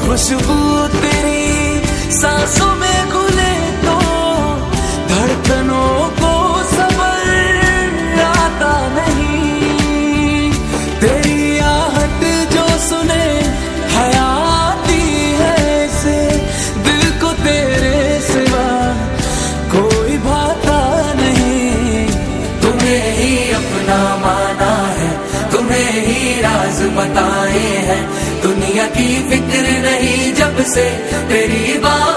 खुशबू तेरी सांसों में घुले तो धड़कनों को सबर आता नहीं। तेरी आहट जो सुने हयाती है से, दिल को तेरे सिवा कोई भाता नहीं। तुम्हें ही अपना माना है, तुम्हें ही राज बताए हैं, दुनिया की फिक्र नहीं जब से तेरी बात